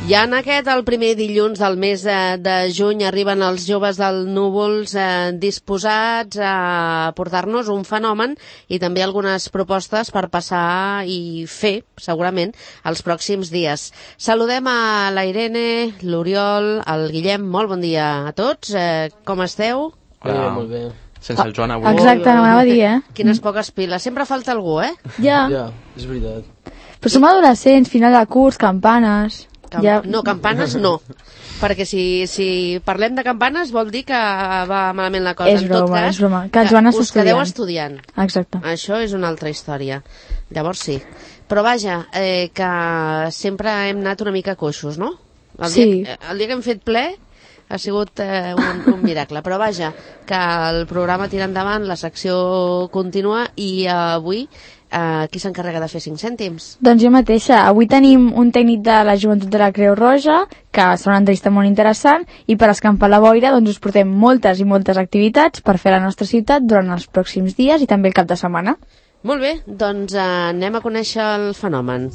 Ja en el primer dilluns del mes de juny arriben els joves del Núvols disposats a portar-nos un fenomen i també algunes propostes per passar i fer, segurament, els pròxims dies. Saludem a la Irene, l'Oriol, el Guillem. Molt bon dia a tots. Com esteu? Hola, molt bé. Sense el Joan avui. Exacte, anava a dir, Quines poques piles. Sempre falta algú, Ja, és veritat. però som adolescents, final de curs, campanes... No, campanes no. Perquè si parlem de campanes vol dir que va malament la cosa. És broma, és broma. Que el Joan està us quedeu estudiant. Exacte. Això és una altra història. Llavors sí. Però vaja, que sempre hem anat una mica coixos, no? El dia que hem fet ple ha sigut un miracle. Però vaja, que el programa tira endavant, la secció continua i avui qui s'encarrega de fer 5 cèntims? Doncs jo mateixa. Avui tenim un tècnic de la Joventut de la Creu Roja, que serà una entrevista molt interessant, i per escampar la boira doncs us portem moltes i moltes activitats per fer a la nostra ciutat durant els pròxims dies i també el cap de setmana. Molt bé, doncs anem a conèixer el fenomen.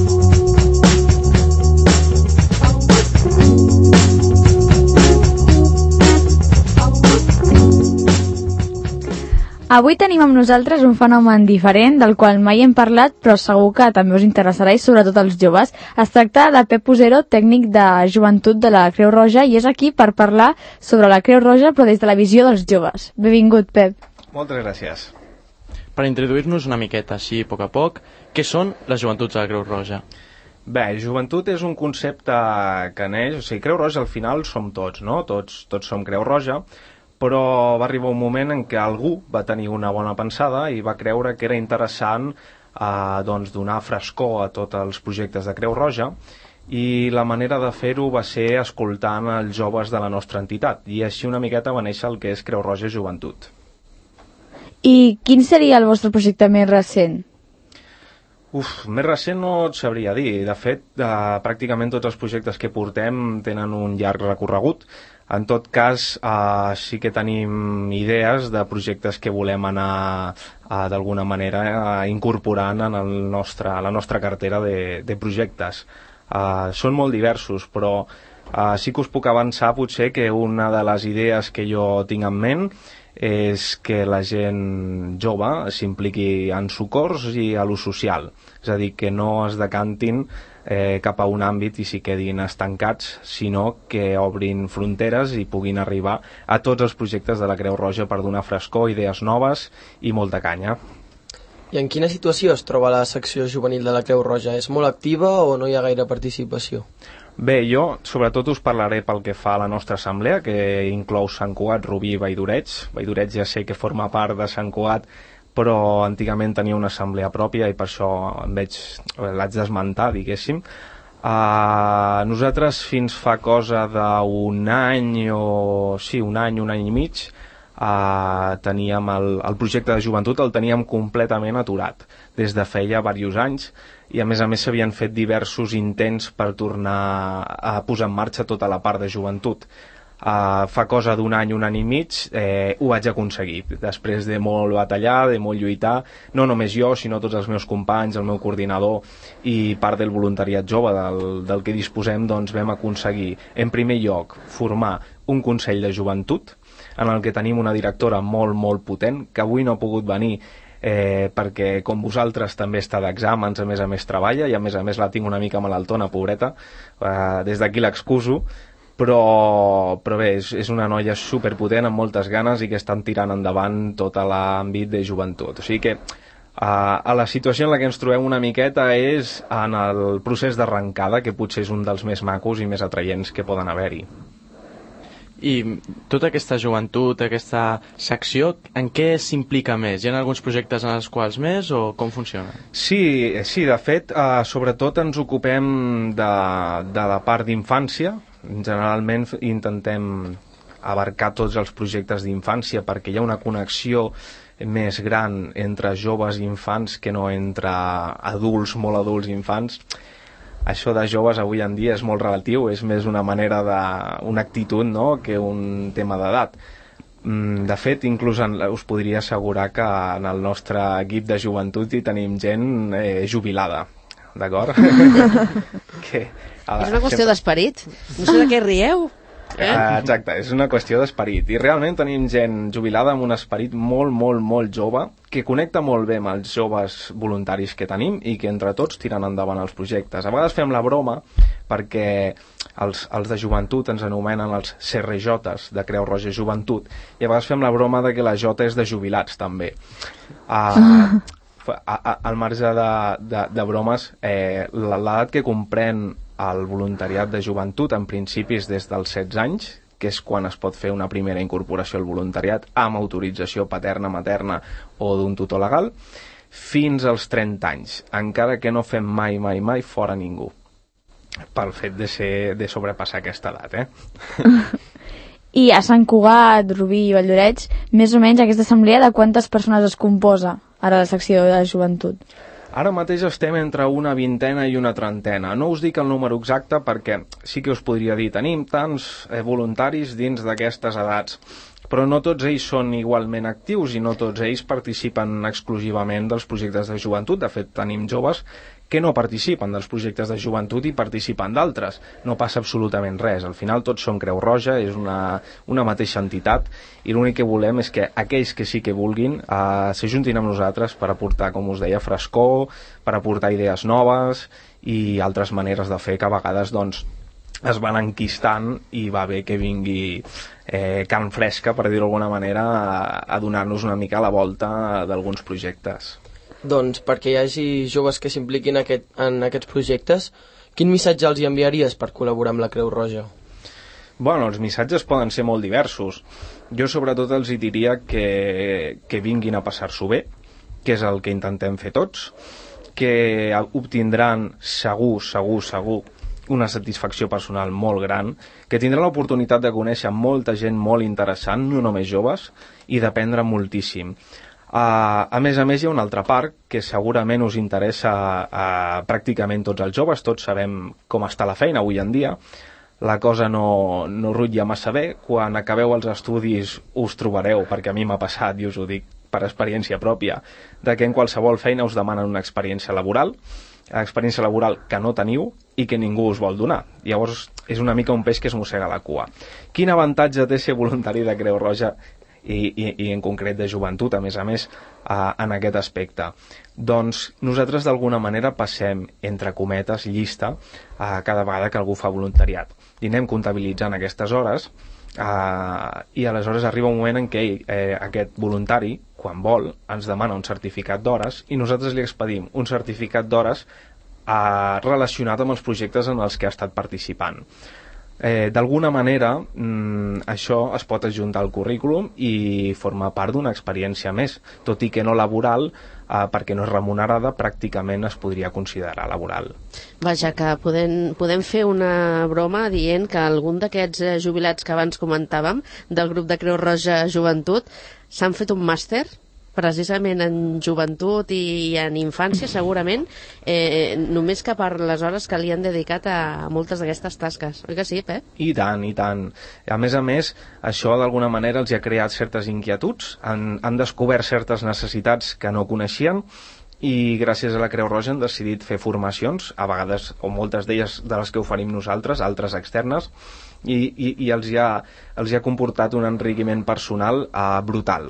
Avui tenim amb nosaltres un fenomen diferent del qual mai hem parlat, però segur que també us interessarà i sobretot als joves. Es tracta de Pep Usero, tècnic de Joventut de la Creu Roja, i és aquí per parlar sobre la Creu Roja però des de la visió dels joves. Benvingut, Pep. Moltes gràcies. Per introduir-nos una miqueta així, a poc, què són les joventuts de la Creu Roja? Bé, joventut és un concepte que neix, o sigui, Creu Roja al final som tots, no? Tots som Creu Roja, però va arribar un moment en què algú va tenir una bona pensada i va creure que era interessant doncs donar frescor a tots els projectes de Creu Roja, i la manera de fer-ho va ser escoltant els joves de la nostra entitat, i així una miqueta va néixer el que és Creu Roja Joventut. I quin seria el vostre projecte més recent? Més recent no et sabria dir. De fet, pràcticament tots els projectes que portem tenen un llarg recorregut. En tot cas, sí que tenim idees de projectes que volem anar d'alguna manera incorporant en la nostra cartera de projectes. Són molt diversos, però sí que us puc avançar potser que una de les idees que jo tinc en ment és que la gent jove s'impliqui en socors i a lo social, és a dir, que no es decantin cap a un àmbit i s'hi quedin estancats, sinó que obrin fronteres i puguin arribar a tots els projectes de la Creu Roja per donar frescor, idees noves i molta canya. I en quina situació es troba la secció juvenil de la Creu Roja? És molt activa o no hi ha gaire participació? Bé, jo sobretot us parlaré pel que fa a la nostra assemblea, que inclou Sant Cugat, Rubí i Valldoreig. Valldoreig ja sé que forma part de Sant Cugat, però antigament tenia una assemblea pròpia i per això l'haig d'esmentar, diguéssim. Nosaltres fins fa cosa d'un any un any i mig, teníem el projecte de joventut, el teníem completament aturat des de feia diversos anys, i a més s'havien fet diversos intents per tornar a posar en marxa tota la part de joventut. Fa cosa d'un any i mig ho vaig aconseguir, després de molt batallar, de molt lluitar, no només jo sinó tots els meus companys, el meu coordinador i part del voluntariat jove del que disposem, doncs vam aconseguir en primer lloc formar un consell de joventut en el que tenim una directora molt potent que avui no ha pogut venir perquè com vosaltres també està d'exàmens, a més treballa i a més la tinc una mica malaltona, pobreta, des d'aquí l'excuso, però bé, és una noia superpotent amb moltes ganes i que estan tirant endavant tot l'àmbit de joventut. O sigui que a la situació en la que ens trobem una miqueta és en el procés d'arrencada, que potser és un dels més macos i més atraients que poden haver-hi. I tota aquesta joventut, aquesta secció, en què s'implica més? Hi ha alguns projectes en els quals més o com funciona? Sí, de fet, sobretot ens ocupem de la part d'infància. Generalment intentem abarcar tots els projectes d'infància perquè hi ha una connexió més gran entre joves i infants que no entre adults, molt adults i infants. Això de joves avui en dia és molt relatiu, és més una manera una actitud, no?, que un tema d'edat. De fet, inclús us podria assegurar que en el nostre equip de joventut hi tenim gent jubilada, d'acord? És una qüestió d'esperit. No sé de què rieu. Exacte, és una qüestió d'esperit. I realment tenim gent jubilada amb un esperit molt, molt, molt jove, que connecta molt bé amb els joves voluntaris que tenim i que entre tots tiren endavant els projectes. A vegades fem la broma perquè els de joventut ens anomenen els CRJs, de Creu Roja Joventut, i a vegades fem la broma de que la J és de jubilats també. Al marge de bromes, l'edat que comprèn el voluntariat de joventut en principi és des dels 16 anys, que és quan es pot fer una primera incorporació al voluntariat amb autorització paterna, materna o d'un tutor legal, fins als 30 anys, encara que no fem mai fora ningú, pel fet de sobrepassar aquesta edat, I a Sant Cugat, Rubí i Valldoreix, més o menys aquesta assemblea de quantes persones es composa ara la secció de joventut? Ara mateix estem entre una vintena i una trentena. No us dic el número exacte perquè sí que us podria dir, tenim tants voluntaris dins d'aquestes edats, però no tots ells són igualment actius i no tots ells participen exclusivament dels projectes de joventut. De fet, tenim joves que no participen dels projectes de joventut i participen d'altres. No passa absolutament res. Al final tots som Creu Roja, és una mateixa entitat, i l'únic que volem és que aquells que sí que vulguin s'ajuntin amb nosaltres per aportar, com us deia, frescor, per aportar idees noves i altres maneres de fer que a vegades doncs, es van enquistant i va bé que vingui carn fresca, per dir-ho d'alguna manera, a donar-nos una mica la volta d'alguns projectes. Doncs perquè hi hagi joves que s'impliquin en aquests projectes, quin missatge els hi enviaries per col·laborar amb la Creu Roja? Bueno, els missatges poden ser molt diversos. Jo sobretot els hi diria que vinguin a passar-s'ho bé, que és el que intentem fer tots, que obtindran segur una satisfacció personal molt gran, que tindran l'oportunitat de conèixer molta gent molt interessant, no només joves, i d'aprendre moltíssim. A més, hi ha una altra part que segurament us interessa a pràcticament tots els joves. Tots sabem com està la feina avui en dia. La cosa no rutlla massa bé. Quan acabeu els estudis us trobareu, perquè a mi m'ha passat i us ho dic per experiència pròpia, de que en qualsevol feina us demanen una experiència laboral que no teniu i que ningú us vol donar. Llavors és una mica un peix que es mossega la cua. Quin avantatge té ser voluntari de Creu Roja i en concret de joventut, a més, en aquest aspecte? Doncs nosaltres d'alguna manera passem, entre cometes, llista cada vegada que algú fa voluntariat. I anem comptabilitzant aquestes hores i aleshores arriba un moment en què aquest voluntari, quan vol, ens demana un certificat d'hores i nosaltres li expedim un certificat d'hores relacionat amb els projectes en els que ha estat participant. D'alguna manera això es pot ajuntar al currículum i formar part d'una experiència més, tot i que no laboral, perquè no és remunerada, pràcticament es podria considerar laboral. Vaja, que podem fer una broma dient que algun d'aquests jubilats que abans comentàvem del grup de Creu Roja Joventut s'han fet un màster precisament en joventut i en infància, segurament, només que per les hores que li han dedicat a moltes d'aquestes tasques. Oi que sí, Pep? I tant, i tant. A més, això d'alguna manera els ha creat certes inquietuds, han descobert certes necessitats que no coneixien i gràcies a la Creu Roja han decidit fer formacions, a vegades, o moltes d'elles de les que oferim nosaltres, altres externes, i els hi ha comportat un enriquiment personal brutal.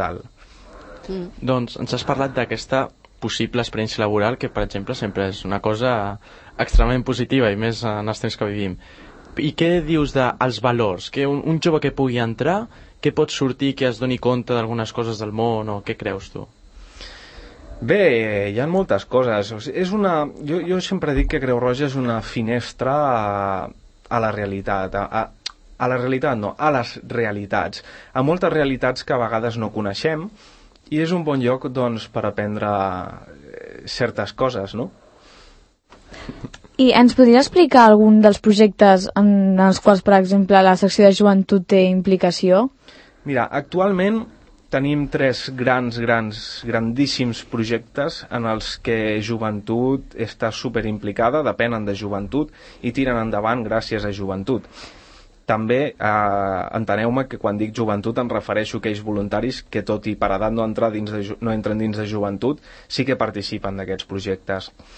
Doncs ens has parlat d'aquesta possible experiència laboral que, per exemple, sempre és una cosa extremadament positiva i més en els temps que vivim. I què dius dels valors? Que un jove que pugui entrar, què pot sortir, que es doni compte d'algunes coses del món, o què creus tu? Bé, hi ha moltes coses. Jo sempre dic que Creu Roja és una finestra a la realitat, a la realitat no, a les realitats, a moltes realitats que a vegades no coneixem, i és un bon lloc, doncs, per aprendre certes coses, no? I ens podries explicar algun dels projectes en els quals, per exemple, la secció de joventut té implicació? Mira, actualment tenim 3 grandíssims projectes en els que joventut està superimplicada, depenen de joventut i tiren endavant gràcies a joventut. També enteneu-me que quan dic joventut em refereixo a aquells voluntaris que, tot i per edat no entren dins de joventut, sí que participen d'aquests projectes.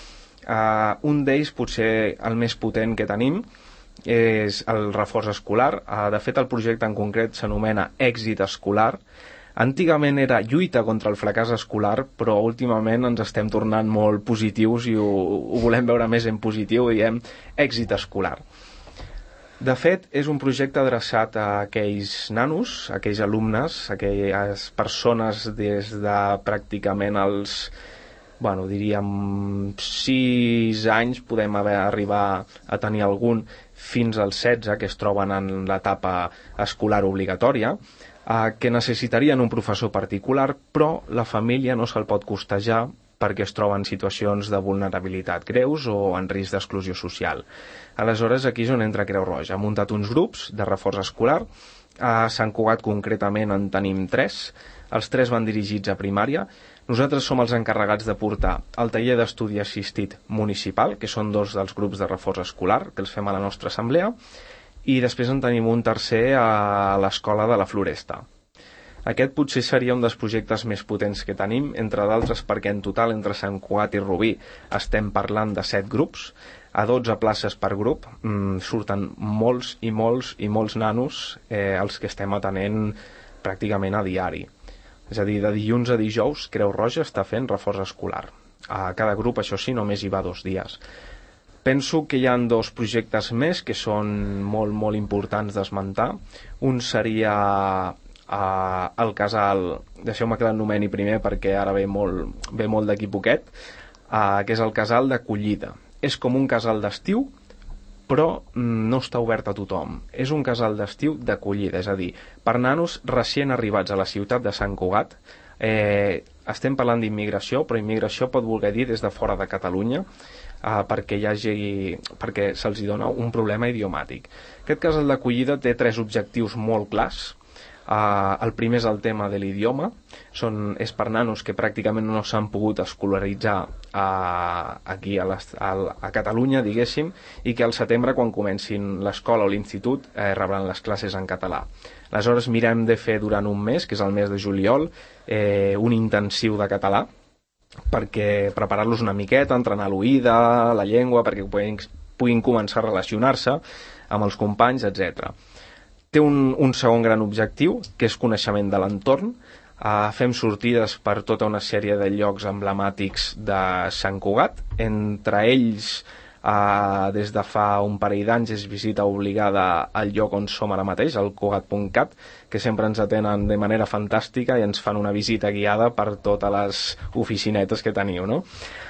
Un d'ells, potser el més potent que tenim, és el reforç escolar. De fet, el projecte en concret s'anomena Èxit Escolar. Antigament era lluita contra el fracàs escolar, però últimament ens estem tornant molt positius i ho volem veure més en positiu, diem èxit escolar. De fet, és un projecte adreçat a aquells nanos, a aquells alumnes, a aquelles persones des de pràcticament els, diríem 6 anys, podem arribar a tenir algun, fins als 16, que es troben en l'etapa escolar obligatòria, que necessitarien un professor particular, però la família no se'l pot costejar perquè es troba en situacions de vulnerabilitat greus o en risc d'exclusió social. Aleshores, aquí és on entra Creu Roja. Ha muntat uns grups de reforç escolar. A Sant Cugat, concretament, en tenim 3. Els 3 van dirigits a primària. Nosaltres som els encarregats de portar el taller d'estudi assistit municipal, que són 2 dels grups de reforç escolar, que els fem a la nostra assemblea, i després en tenim un tercer a l'Escola de la Floresta. Aquest potser seria un dels projectes més potents que tenim, entre d'altres perquè en total entre Sant Cugat i Rubí estem parlant de 7 grups, a 12 places per grup, surten molts i molts nanos els que estem atenent pràcticament a diari. És a dir, de dilluns a dijous, Creu Roja està fent reforç escolar. A cada grup, això sí, només hi va 2 dies. Penso que hi ha 2 projectes més que són molt importants d'esmentar. Un seria el casal, deixeu-me que l'anomeni primer perquè ara ve molt d'aquí poquet, que és el casal d'acollida. És com un casal d'estiu, però no està obert a tothom. És un casal d'estiu d'acollida, és a dir, per nanos recient arribats a la ciutat de Sant Cugat. Estem parlant d'immigració, però immigració pot voler dir des de fora de Catalunya, perquè se'ls dona un problema idiomàtic. Aquest casal d'acollida té 3 objectius molt clars. El primer és el tema de l'idioma. És per nanos que pràcticament no s'han pogut escolaritzar aquí a Catalunya, diguéssim, i que al setembre, quan comencin l'escola o l'institut, rebran les classes en català. Aleshores mirem de fer durant un mes, que és el mes de juliol, un intensiu de català, perquè preparar-los una miqueta, entrenar l'oïda, la llengua, perquè puguin començar a relacionar-se amb els companys, etc. Té un segon gran objectiu, que és coneixement de l'entorn. Fem sortides per tota una sèrie de llocs emblemàtics de Sant Cugat. Entre ells, des de fa un parell d'anys, és visita obligada al lloc on som ara mateix, al Cugat.cat, que sempre ens atenen de manera fantàstica i ens fan una visita guiada per totes les oficinetes que teniu, no?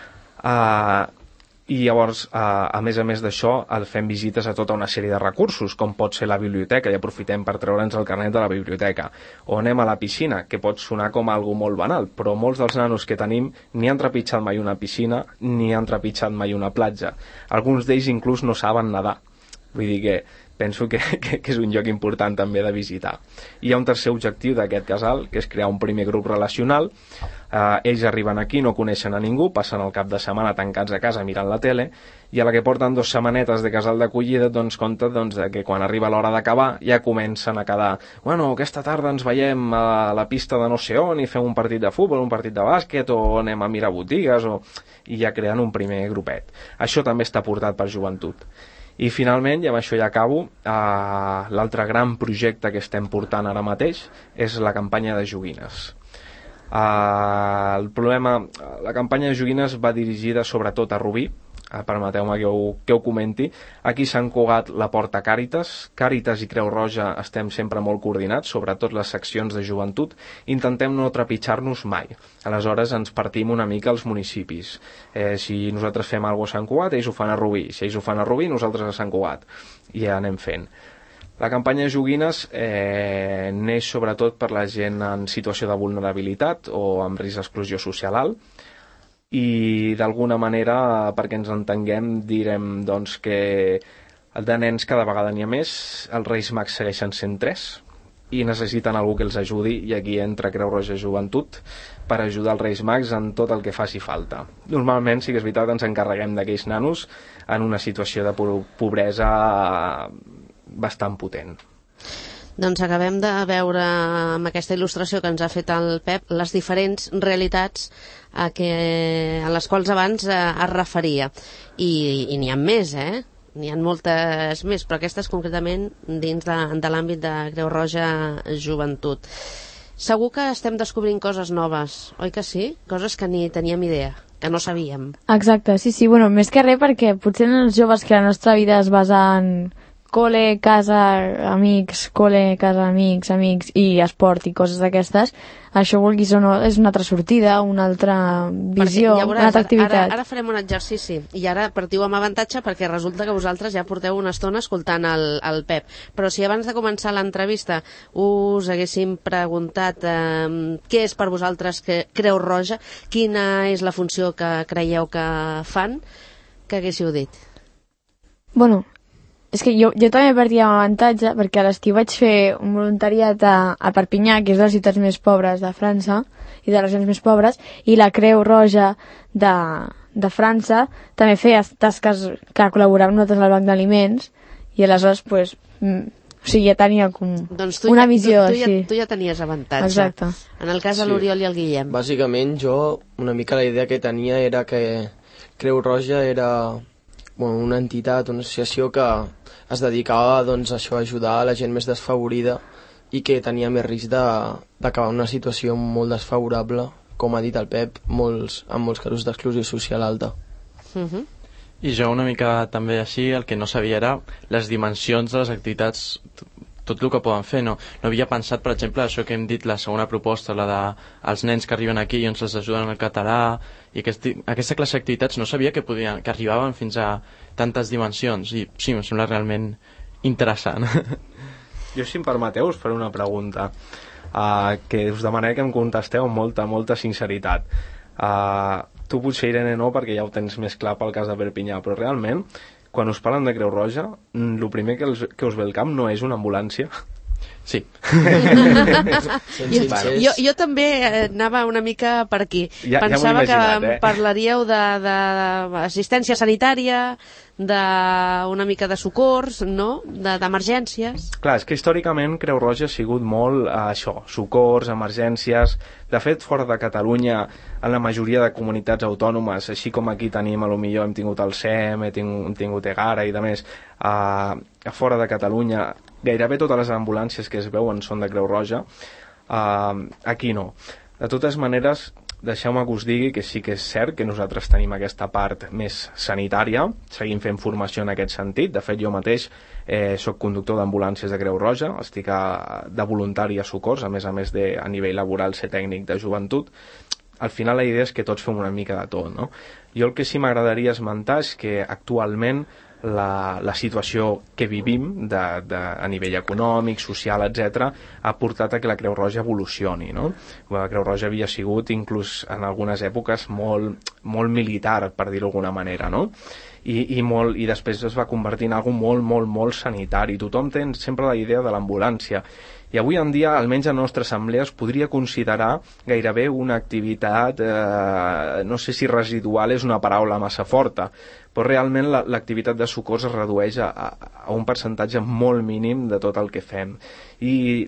I llavors, a més d'això, fem visites a tota una sèrie de recursos, com pot ser la biblioteca, i aprofitem per treure'ns el carnet de la biblioteca. O anem a la piscina, que pot sonar com algo molt banal, però molts dels nanos que tenim ni han trepitjat mai una piscina, ni han trepitjat mai una platja. Alguns d'ells inclús no saben nedar. Vull dir que penso que és un lloc important també de visitar. Hi ha un tercer objectiu d'aquest casal, que és crear un primer grup relacional. Ells arriben aquí, no coneixen a ningú, passen el cap de setmana tancats a casa mirant la tele, i a la que porten 2 setmanetes de casal d'acollida dones compte que quan arriba l'hora d'acabar ja comencen a quedar, aquesta tarda ens veiem a la pista de no sé on i fem un partit de futbol, un partit de bàsquet, o anem a mirar botigues, i ja creen un primer grupet. Això també està portat per joventut. I finalment, i amb això ja acabo, l'altre gran projecte que estem portant ara mateix és la campanya de joguines. La campanya de joguines va dirigida sobretot a Rubí, permeteu-me que ho comenti. Aquí s'ha encugat la porta Càritas. Càritas i Creu Roja estem sempre molt coordinats, sobretot les seccions de joventut. Intentem no trepitjar-nos mai. Aleshores ens partim una mica els municipis. Si nosaltres fem alguna cosa a Sant Cugat, ells ho fan a Rubí. Si ells ho fan a Rubí, nosaltres a Sant Cugat. I ja anem fent. La campanya de joguines neix sobretot per la gent en situació de vulnerabilitat o amb risc d'exclusió social alt, i d'alguna manera, perquè ens entenguem, direm doncs, que de nens cada vegada n'hi ha més, els Reis Mags segueixen sent 3 i necessiten algú que els ajudi, i aquí entra Creu Roja Joventut per ajudar els Reis Mags en tot el que faci falta. Normalment, sí que és veritat, ens encarreguem d'aquells nanos en una situació de pobresa bastant potent. Doncs acabem de veure amb aquesta il·lustració que ens ha fet el Pep les diferents realitats a les quals abans es referia. I n'hi ha més, n'hi ha moltes més, però aquestes concretament dins de l'àmbit de Creu Roja Joventut. Segur que estem descobrint coses noves, oi que sí? Coses que ni teníem idea, que no sabíem. Exacte, sí, bueno, més que res perquè potser els joves que la nostra vida es basa en col·le, casa, amics, col·le, casa, amics i esport i coses d'aquestes, això vulguis o no és una altra sortida, una altra visió, ja veuràs, una altra activitat. Ara farem un exercici i ara partiu amb avantatge perquè resulta que vosaltres ja porteu una estona escoltant el Pep, però si abans de començar l'entrevista us haguéssim preguntat què és per vosaltres Creu Roja, quina és la funció que creieu que fan, què haguéssiu dit? Bueno, és que jo també partia amb avantatge perquè a l'estiu vaig fer un voluntariat a Perpinyà, que és de les ciutats més pobres de França i de les regions més pobres, i la Creu Roja de França també feia tasques que col·laborava amb nosaltres al Banc d'Aliments i aleshores pues, o sigui, ja tenia com una visió així. Tu ja tenies avantatge. Exacte. En el cas de l'Oriol i el Guillem. Bàsicament jo una mica la idea que tenia era que Creu Roja era una entitat, una associació que es dedicava doncs, a això, a ajudar a la gent més desfavorida i que tenia més risc d'acabar en una situació molt desfavorable, com ha dit el Pep, en molts casos d'exclusió social alta. I jo una mica també així, el que no sabia era les dimensions de les activitats, tot el que poden fer. No havia pensat, per exemple, això que hem dit, la segona proposta, la dels nens que arriben aquí i on se'ls ajuden en el català, i aquesta classe d'activitats no sabia que arribaven fins a tantes dimensions, i sí, em sembla realment interessant. Jo, si em permeteu, us faré una pregunta que us demanaré que em contesteu amb molta sinceritat. Tu potser, Irene, no, perquè ja ho tens més clar pel cas de Perpinyà, però realment, quan us parlen de Creu Roja, el primer que us ve al cap no és una ambulància? Sí. Jo també anava una mica per aquí. Pensava que parlaríeu d'assistència sanitària, d'una mica de socors, no? D'emergències. Clar, és que històricament Creu Roja ha sigut molt això, socors, emergències. De fet, fora de Catalunya, en la majoria de comunitats autònomes, així com aquí tenim, potser hem tingut el SEM, hem tingut EGARA i de més, fora de Catalunya, gairebé totes les ambulàncies que es veuen són de Creu Roja, aquí no. De totes maneres, deixeu-me que us digui que sí que és cert que nosaltres tenim aquesta part més sanitària, seguim fent formació en aquest sentit. De fet, jo mateix soc conductor d'ambulàncies de Creu Roja, estic de voluntari a socors, a més de a nivell laboral ser tècnic de joventut. Al final la idea és que tots fem una mica de tot, no? Jo el que sí m'agradaria esmentar és que actualment la situació que vivim a nivell econòmic, social, etc., ha portat a que la Creu Roja evolucioni, no? La Creu Roja havia sigut inclús en algunes èpoques molt militar, per dir-ho d'alguna manera, no? I després es va convertir en algo molt sanitari. Tothom té sempre la idea de l'ambulància. I avui en dia, almenys a la nostra assemblea, es podria considerar gairebé una activitat, no sé si residual és una paraula massa forta, però realment l'activitat de socors es redueix a un percentatge molt mínim de tot el que fem. I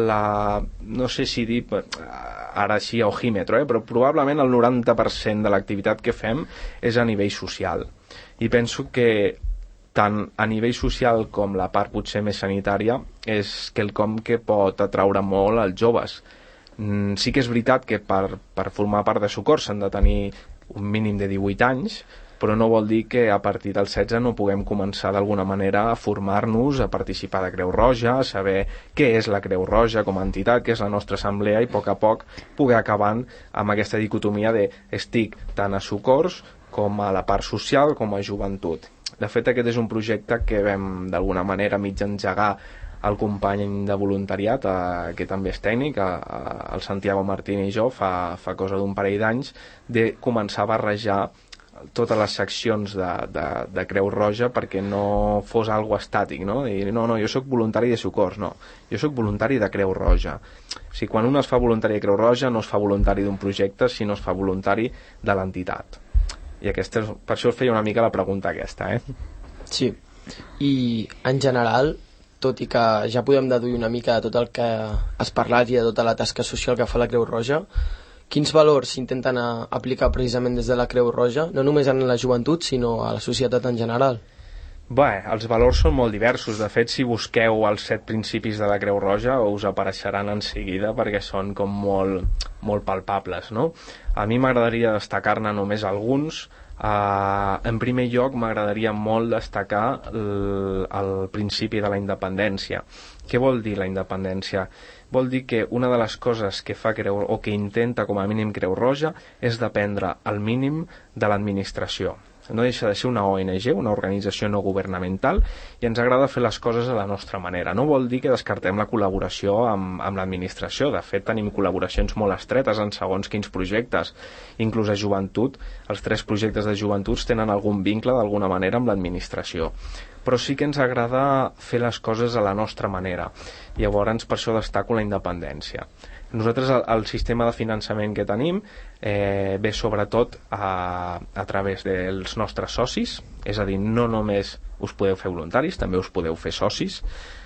no sé si dir ara així a ojímetro, però probablement el 90% de l'activitat que fem és a nivell social. I penso que tant a nivell social com la part potser més sanitària és quelcom que pot atraure molt als joves. Sí que és veritat que per formar part de socors s'han de tenir un mínim de 18 anys, però no vol dir que a partir dels 16 no puguem començar d'alguna manera a formar-nos, a participar de Creu Roja, a saber què és la Creu Roja com a entitat, què és la nostra assemblea, i a poc poder acabant amb aquesta dicotomia de estic tant a socors com a la part social com a joventut. De fet, aquest és un projecte que vam d'alguna manera mig engegar el company de voluntariat, que també és tècnic, el Santiago Martín i jo, fa cosa d'un parell d'anys, de començar a barrejar totes les seccions de Creu Roja perquè no fos algo estàtic, no? Dir, no, jo sóc voluntari de socors, no. Jo sóc voluntari de Creu Roja. O sigui, quan un es fa voluntari de Creu Roja no es fa voluntari d'un projecte, sinó es fa voluntari de l'entitat. I per això us feia una mica la pregunta aquesta, Sí, i en general tot i que ja podem deduir una mica de tot el que has parlat i de tota la tasca social que fa la Creu Roja, quins valors s'intenten aplicar precisament des de la Creu Roja, no només en la joventut, sinó a la societat en general? Bé, els valors són molt diversos. De fet, si busqueu els 7 principis de la Creu Roja us apareixeran en seguida perquè són com molt palpables, no? A mi m'agradaria destacar-ne només alguns. En primer lloc, m'agradaria molt destacar el principi de la independència. Què vol dir la independència? Vol dir que una de les coses que fa o que intenta com a mínim Creu Roja és dependre al mínim de l'administració. No deixa de ser una ONG, una organització no governamental, i ens agrada fer les coses a la nostra manera. No vol dir que descartem la col·laboració amb l'administració. De fet, tenim col·laboracions molt estretes en segons quins projectes. Inclús a joventut, els 3 projectes de joventuts tenen algun vincle d'alguna manera amb l'administració. Però sí que ens agrada fer les coses a la nostra manera. Llavors, per això destaco la independència. Nosaltres el sistema de finançament que tenim ve sobretot a través dels nostres socis, és a dir, no només us podeu fer voluntaris, també us podeu fer socis,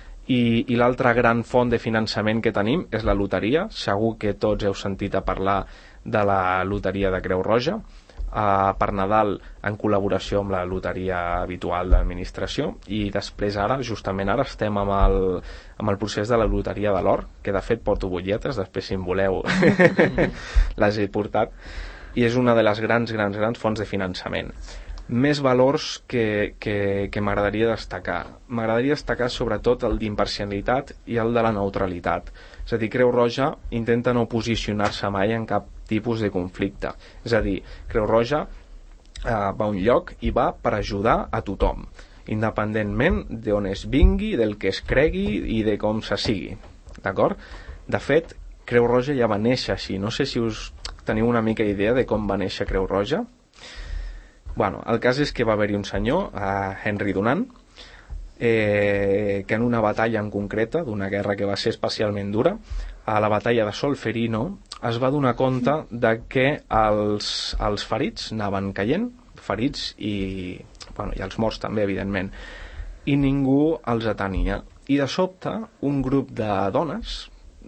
i l'altra gran font de finançament que tenim és la loteria. Segur que tots heu sentit a parlar de la loteria de Creu Roja. Per Nadal, en col·laboració amb la loteria habitual de l'administració, i després justament ara estem amb el procés de la loteria de l'or, que de fet porto butlletes, després si en voleu les he portat, i és una de les grans fonts de finançament. Més valors que m'agradaria destacar. M'agradaria destacar sobretot el d'imparcialitat i el de la neutralitat. És a dir, Creu Roja intenta no posicionar-se mai en cap tipus de conflicte. És a dir, Creu Roja va a un lloc i va per ajudar a tothom, independentment d'on es vingui, del que es cregui i de com se sigui. D'acord? De fet, Creu Roja ja va néixer així. No sé si us teniu una mica idea de com va néixer Creu Roja. Bueno, el cas és que va haver-hi un senyor, Henry Dunant, que en una batalla en concreta, d'una guerra que va ser especialment dura, a la batalla de Solferino, es va donar compte de que els ferits anaven caient, ferits i els morts també, evidentment, i ningú els atenia. I de sobte, un grup de dones,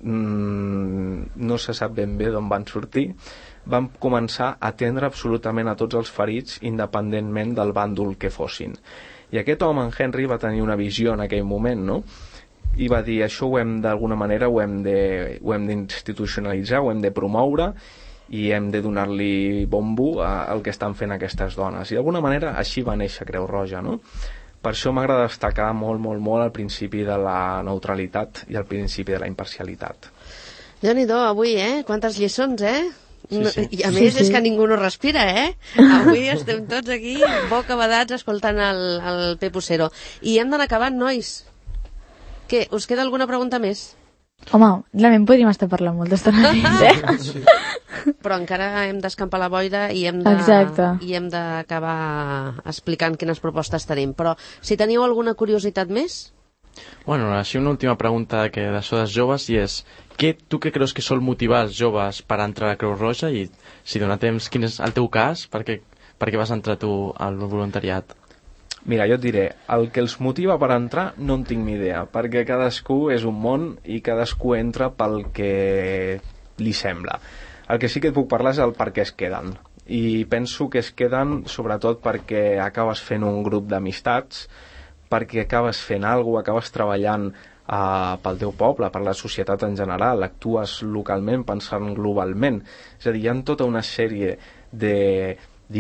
no se sap ben bé d'on van sortir, van començar a atendre absolutament a tots els ferits independentment del bàndol que fossin. I aquest home, en Henry, va tenir una visió en aquell moment, no? I va dir, això d'alguna manera ho hem d'institucionalitzar, ho hem de promoure i hem de donar-li bombo al que estan fent aquestes dones. I d'alguna manera així va néixer Creu Roja, no? Per això m'agrada destacar molt el principi de la neutralitat i el principi de la imparcialitat. Déu-n'hi-do, avui, quantes lliçons, Sí. I a més és que ningú no respira, Avui estem tots aquí bocabadats escoltant el Pepo Cero. I hem d'anar acabant, nois. Què, us queda alguna pregunta més? Home, realment podríem estar parlant molta estona més, Sí. Però encara hem d'escampar la boira i hem d'acabar explicant quines propostes tenim. Però si teniu alguna curiositat més? Bueno, així una última pregunta d'això dels joves, i és tu què creus que sol motivar els joves per entrar a la Creu Roja, i si dona temps, quin és el teu cas, per què vas entrar tu al voluntariat? Mira, jo et diré, el que els motiva per entrar no en tinc ni idea, perquè cadascú és un món i cadascú entra pel que li sembla. El que sí que et puc parlar és el per què es queden, i penso que es queden sobretot perquè acabes fent un grup d'amistats, perquè acabes fent alguna cosa, acabes treballant pel teu poble, per la societat en general, actues localment pensant globalment. És a dir, hi ha tota una sèrie de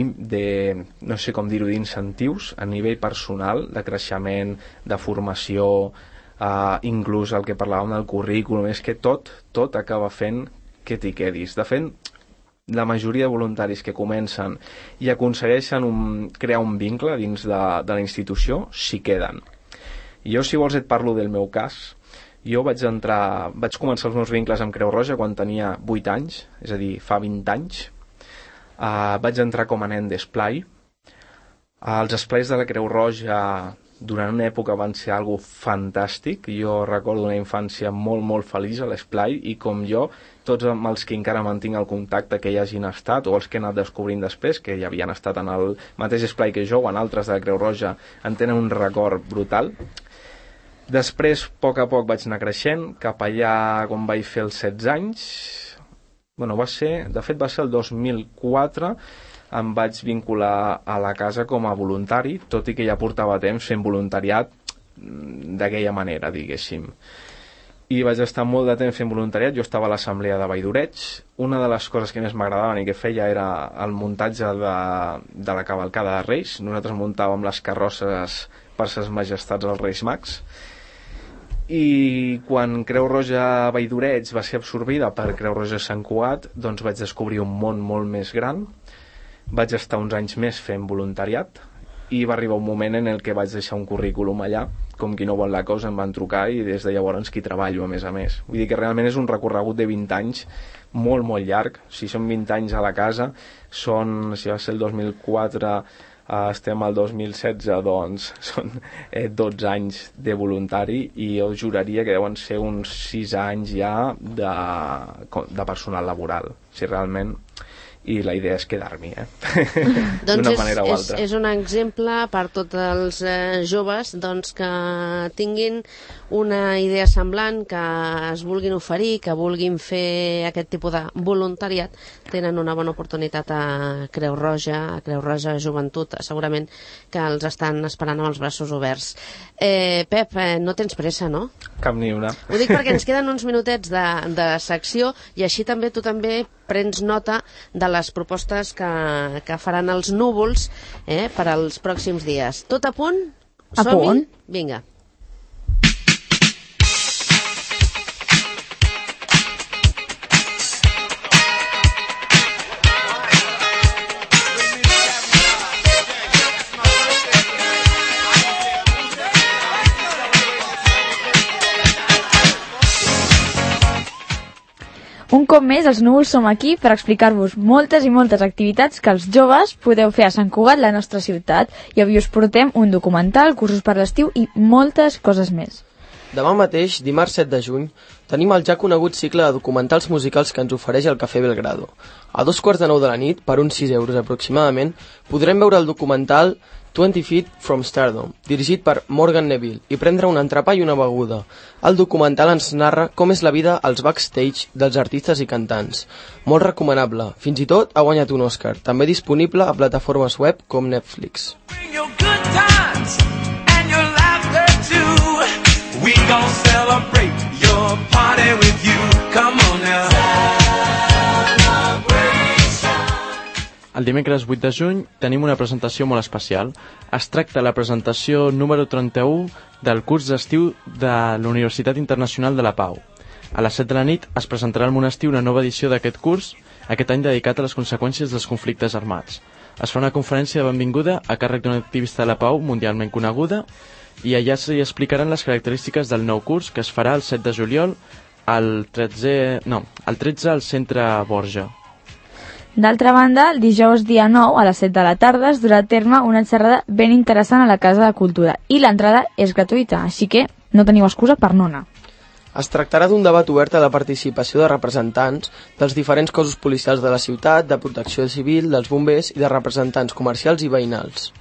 no sé com dir-ho, d'incentius a nivell personal, de creixement, de formació, inclús el que parlàvem del currículum, és que tot acaba fent que t'hi quedis. De fet, la majoria de voluntaris que comencen i aconsegueixen crear un vincle dins de la institució s'hi queden. Jo, si vols, et parlo del meu cas. Jo vaig començar els meus vincles amb Creu Roja quan tenia 8 anys, és a dir, fa 20 anys. Vaig entrar com a nen d'esplai. Els esplais de la Creu Roja durant una època van ser algo fantàstic. Jo recordo una infància molt feliç a l'esplai, i com jo, tots amb els que encara mantinc el contacte, que hi hagin estat, o els que he anat descobrint després, que ja havien estat en el mateix esplai que jo o en altres de la Creu Roja, en tenen un record brutal. Després, a poc vaig anar creixent, cap allà quan vaig fer els 16 anys, de fet va ser el 2004, em vaig vincular a la casa com a voluntari, tot i que ja portava temps fent voluntariat d'aquella manera, diguéssim. I vaig estar molt de temps fent voluntariat. Jo estava a l'assemblea de Valldoreig. Una de les coses que més m'agradaven i que feia era el muntatge de la cavalcada de Reis. Nosaltres muntàvem les carrosses per ses majestats als Reis Mags. I quan Creu Roja Valldoreig va ser absorbida per Creu Roja Sant Cugat, doncs vaig descobrir un món molt més gran. Vaig estar uns anys més fent voluntariat i va arribar un moment en el que vaig deixar un currículum allà. Com qui no vol la cosa, em van trucar i des de llavors que hi treballo, a més. Vull dir que realment és un recorregut de 20 anys molt, molt llarg. Si són 20 anys a la casa, si va ser el 2004, estem al 2016, doncs són 12 anys de voluntari i jo juraria que deuen ser uns 6 anys ja de personal laboral. Si realment... I la idea és quedar-m'hi, d'una manera o altra. És un exemple per tots els joves que tinguin una idea semblant, que es vulguin oferir, que vulguin fer aquest tipus de voluntariat. Tenen una bona oportunitat a Creu Roja Joventut, segurament que els estan esperant amb els braços oberts. Pep, no tens pressa, no? Cap ni una. Ho dic perquè ens queden uns minutets de secció i així també tu també prens nota de les propostes que faran els núvols per als pròxims dies. Tot a punt? A punt. Vinga. Un cop més, els núvols som aquí per explicar-vos moltes i moltes activitats que els joves podeu fer a Sant Cugat, la nostra ciutat. I avui us portem un documental, cursos per l'estiu i moltes coses més. Demà mateix, dimarts 7 de juny, tenim el ja conegut cicle de documentals musicals que ens ofereix el Cafè Belgrado. A 2:45 de la nit, per uns 6 euros aproximadament, podrem veure el documental 20 Feet from Stardom, dirigit per Morgan Neville, i prendre un entrepà i una beguda. El documental ens narra com és la vida als backstage dels artistes i cantants. Molt recomanable, fins i tot ha guanyat un Oscar, també disponible a plataformes web com Netflix. We gon' celebrate your party with you. Come on now. El dimecres 8 de juny tenim una presentació molt especial. Es tracta de la presentació número 31 del curs d'estiu de la Universitat Internacional de la Pau. A les 7 de la nit es presentarà al monestir una nova edició d'aquest curs, aquest any dedicat a les conseqüències dels conflictes armats. Es fa una conferència de benvinguda a càrrec d'una activista de la Pau mundialment coneguda i allà s'hi explicaran les característiques del nou curs que es farà el 7 de juliol al 13 al Centre Borja. D'altra banda, el dijous dia 9 a les 7 de la tarda es durà a terme una xerrada ben interessant a la Casa de Cultura i l'entrada és gratuïta, així que no teniu excusa per no anar. Es tractarà d'un debat obert a la participació de representants dels diferents cossos policials de la ciutat, de protecció civil, dels bombers i de representants comercials i veïnals.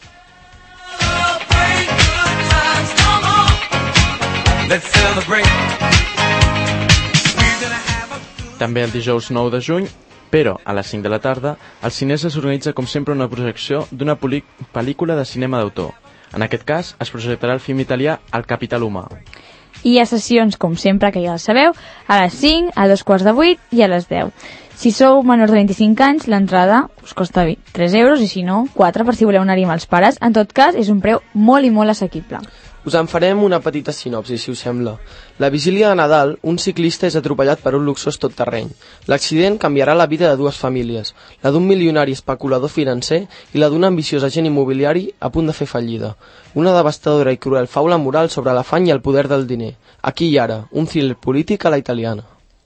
També el dijous 9 de juny, però a les 5 de la tarda, al Cinesa s'organitza com sempre una projecció d'una pel·lícula de cinema d'autor. En aquest cas, es projectarà el film italià El Capital Humà. I hi ha sessions, com sempre, que ja el sabeu, a les 5, a 7:15 i a les 10. Si sou menors de 25 anys, l'entrada us costa 3 euros i si no, 4 per si voleu anar-hi amb els pares. En tot cas, és un preu molt i molt assequible. Us en farem una petita sinopsi, si us sembla. La vigília de Nadal, un ciclista és atropellat per un luxós totterreny. L'accident canviarà la vida de dues famílies, la d'un milionari especulador financer i la d'un ambiciós agent immobiliari a punt de fer fallida. Una devastadora i cruel faula moral sobre l'afany i el poder del diner. Aquí i ara, un thriller polític a la italiana.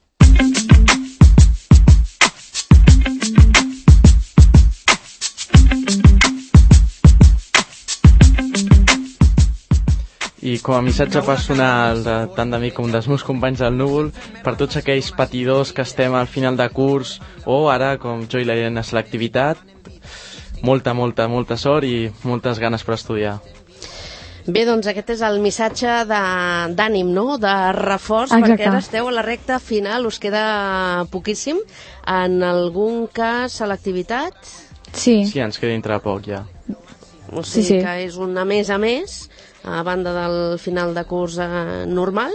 I com a missatge personal tant de mi com dels meus companys del Núvol, per tots aquells patidors que estem al final de curs o ara, com jo i la Irene, a selectivitat, molta sort i moltes ganes per estudiar. Bé, doncs aquest és el missatge d'ànim, no?, de reforç. Exacte. Perquè ara esteu a la recta final, us queda poquíssim. En algun cas, selectivitat? Sí. Sí, ens queda dintre de poc, ja. O sigui Sí. que és una més a més, a banda del final de curs normal,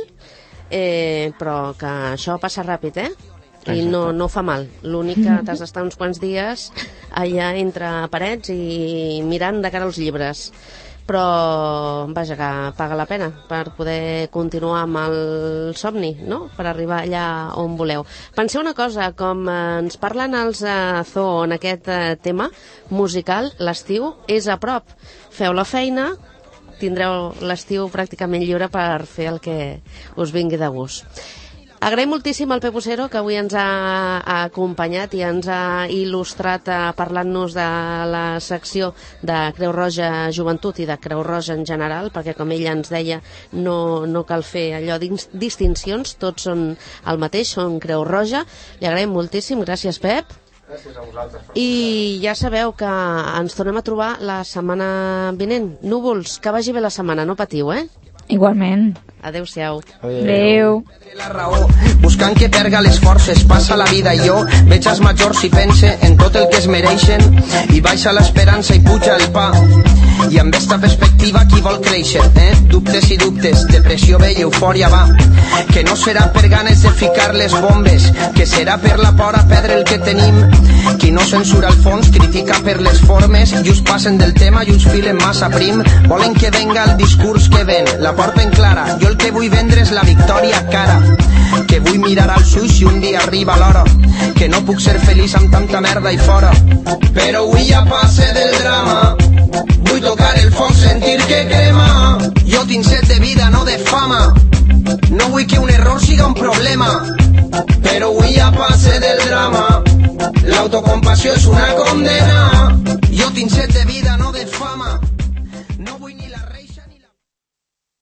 però que això passa ràpid, I no fa mal. L'únic que t'has d'estar uns quants dies allà entre parets i mirant de cara als llibres. Però, vaja, que paga la pena per poder continuar amb el somni, no?, per arribar allà on voleu. Penseu una cosa, com ens parlen els Zoo en aquest tema musical, l'estiu és a prop. Feu la feina, tindreu l'estiu pràcticament lliure per fer el que us vingui de gust. Agraïm moltíssim al Pep Ocero, que avui ens ha acompanyat i ens ha il·lustrat parlant-nos de la secció de Creu Roja Joventut i de Creu Roja en general, perquè com ella ens deia, no cal fer allò distincions, tots són el mateix, són Creu Roja. Li agraïm moltíssim, gràcies Pep. Gràcies a vosaltres. I ja sabeu que ens tornem a trobar la setmana vinent. Núvols, que vagi bé la setmana, no patiu, Igualment. Adéu-siau. Adéu. La raó, buscant que perga les forces, passa la vida i jo veig els majors i pense en tot el que es mereixen i baixa l'esperança i puja el pa. I amb esta perspectiva qui vol créixer, Dubtes i dubtes, depressió ve i eufòria va. Que no serà per ganes de ficar les bombes, que serà per la por a perdre el que tenim. Qui no censura el fons critica per les formes i us passen del tema i us filen massa prim. Volen que venga el discurs que ven, la porta en clara. Jo el que vull vendre és la victòria cara. Que vull mirar als ulls si un dia arriba l'hora. Que no puc ser feliç amb tanta merda i fora. Però avui ja passe del drama. Vull tocar el foc, sentir que crema. Jo tinc set de vida, no de fama. No vull que un error siga un problema. Però avui ja passe del drama. L'autocompassió és una condena. Jo tinc set de vida, no de fama.